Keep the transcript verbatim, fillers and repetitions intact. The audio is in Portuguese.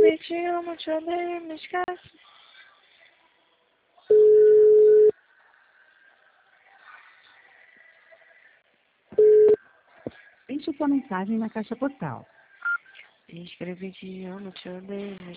escrevi te amo, te odeio, me esquece. Deixe sua mensagem na caixa postal. Escrevi te amo, te odeio, me